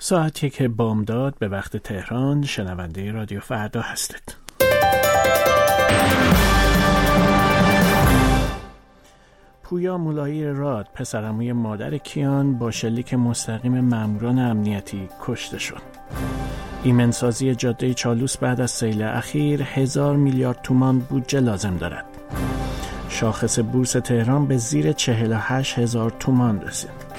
ساعت 1 بامداد به وقت تهران. شنونده رادیو فردا هستید. پویا مولایی راد، پسرعموی مادر کیان، با شلیک مستقیم ماموران امنیتی کشته شد. ایمنسازی جاده چالوس بعد از سیل اخیر 1000 میلیارد تومان بودجه لازم دارد. شاخص بورس تهران به زیر 48,000 تومان رسید.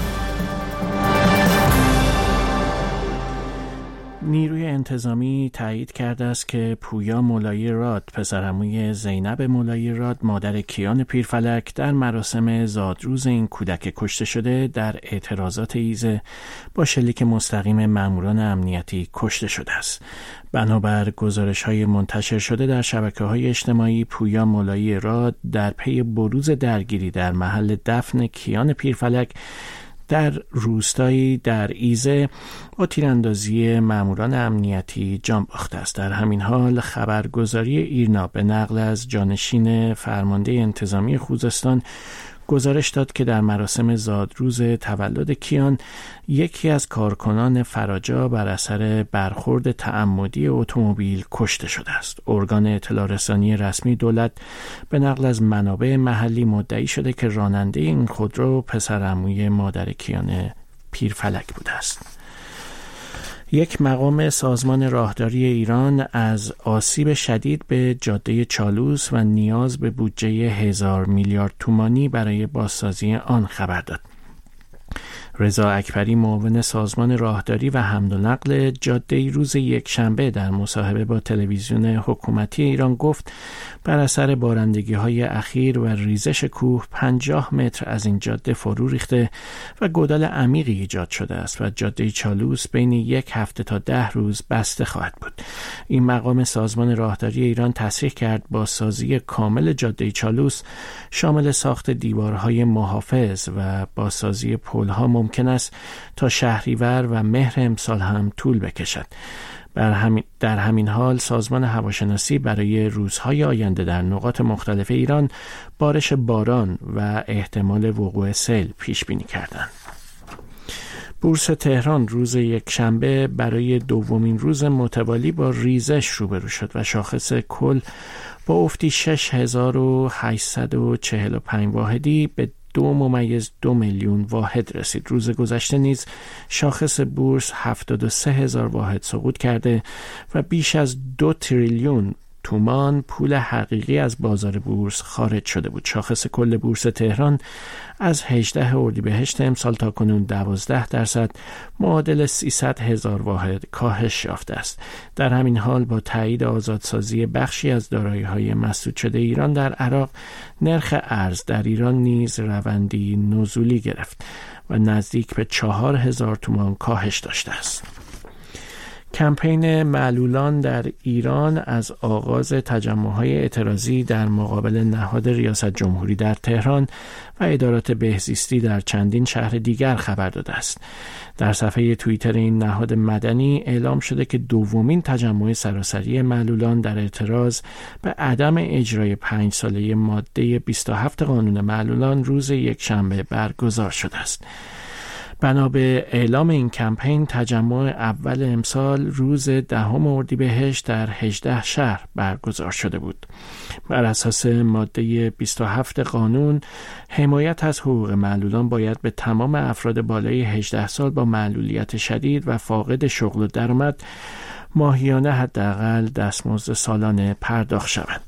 نیروی انتظامی تایید کرده است که پویا مولایی راد، پسرعموی زینب مولایی راد، مادر کیان پیرفلک، در مراسم زادروز این کودک کشته شده در اعتراضات ایذه با شلیک مستقیم ماموران امنیتی کشته شده است. بنابر گزارش‌های منتشر شده در شبکه‌های اجتماعی، پویا مولایی راد در پی بروز درگیری در محل دفن کیان پیرفلک در روستایی در ایذه با تیراندازی ماموران امنیتی جان باخته است. در همین حال خبرگزاری ایرنا به نقل از جانشین فرمانده انتظامی خوزستان گزارش داد که در مراسم زادروز تولد کیان یکی از کارکنان فراجا بر اثر برخورد تعمدی اتومبیل کشته شده است. ارگان اطلاع رسانی رسمی دولت به نقل از منابع محلی مدعی شده که راننده این خودرو پسرعموی مادر کیان پیرفلک بوده است. یک مقام سازمان راهداری ایران از آسیب شدید به جاده چالوس و نیاز به بودجه 1000 میلیارد تومانی برای بازسازی آن خبر داد. رضا اکبری، معاون سازمان راهداری و حمل و نقل جاده، روز یکشنبه در مصاحبه با تلویزیون حکومتی ایران گفت بر اثر بارندگی‌های اخیر و ریزش کوه 50 متر از این جاده فرو ریخته و گودال عمیقی ایجاد شده است و جاده چالوس بین 1 هفته تا 10 روز بسته خواهد بود. این مقام سازمان راهداری ایران تصریح کرد بازسازی کامل جاده چالوس شامل ساخت دیوارهای محافظ و بازسازی پل‌ها ممکن است تا شهریور و مهر امسال هم طول بکشد. در همین حال سازمان هواشناسی برای روزهای آینده در نقاط مختلف ایران بارش باران و احتمال وقوع سیل پیش بینی کردند. بورس تهران روز یکشنبه برای دومین روز متوالی با ریزش روبرو شد و شاخص کل با افتی 6845 واحدی به 2.2 میلیون واحد رسید. روز گذشته نیز شاخص بورس 73,000 واحد سقوط کرده و بیش از 2 تریلیون تومان پول حقیقی از بازار بورس خارج شده بود. شاخص کل بورس تهران از 18 اردیبهشت امسال تا کنون 12% معادل 300,000 واحد کاهش یافته است. در همین حال با تایید آزادسازی بخشی از دارایی‌های مسدود شده ایران در عراق، نرخ ارز در ایران نیز روندی نزولی گرفت و نزدیک به 4,000 تومان کاهش داشته است. کمپین معلولان در ایران از آغاز تجمع‌های اعتراضی در مقابل نهاد ریاست جمهوری در تهران و ادارات بهزیستی در چندین شهر دیگر خبر داده است. در صفحه توییتر این نهاد مدنی اعلام شده که دومین تجمع سراسری معلولان در اعتراض به عدم اجرای 5 ساله ماده 27 قانون معلولان روز یکشنبه برگزار شده است. بنا به اعلام این کمپین، تجمع اول امسال روز 10 اردیبهشت در 18 شهر برگزار شده بود. بر اساس ماده 27 قانون، حمایت از حقوق معلولان باید به تمام افراد بالای 18 سال با معلولیت شدید و فاقد شغل و درآمد ماهیانه حداقل دستمزد سالانه پرداخت شود.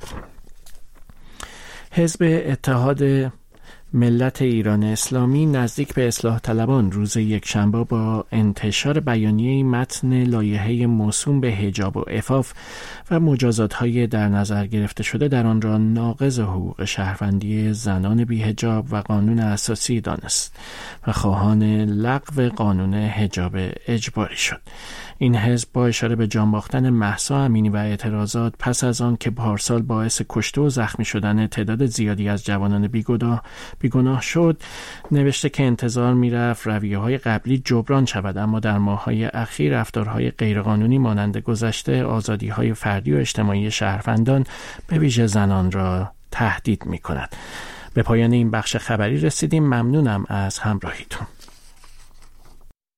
حزب اتحاد ملت ایران اسلامی نزدیک به اصلاح طلبان روز یکشنبه با انتشار بیانیه متن لایحه موسوم به حجاب و عفاف و مجازات‌های در نظر گرفته شده در آن را ناقض حقوق شهروندی زنان بی‌حجاب و قانون اساسی دانست و خواهان لغو قانون حجاب اجباری شد. این حزب با اشاره به جان باختن مهسا امینی و اعتراضات پس از آن که پارسال باعث کشته و زخمی شدن تعداد زیادی از جوانان بیگناه شد، نوشته که انتظار می‌رفت رویه‌های قبلی جبران شود، اما در ماه‌های اخیر رفتارهای غیرقانونی مانند گذشته آزادی‌های فردی و اجتماعی شهروندان به ویژه زنان را تهدید می‌کند. به پایان این بخش خبری رسیدیم. ممنونم از همراهیتون.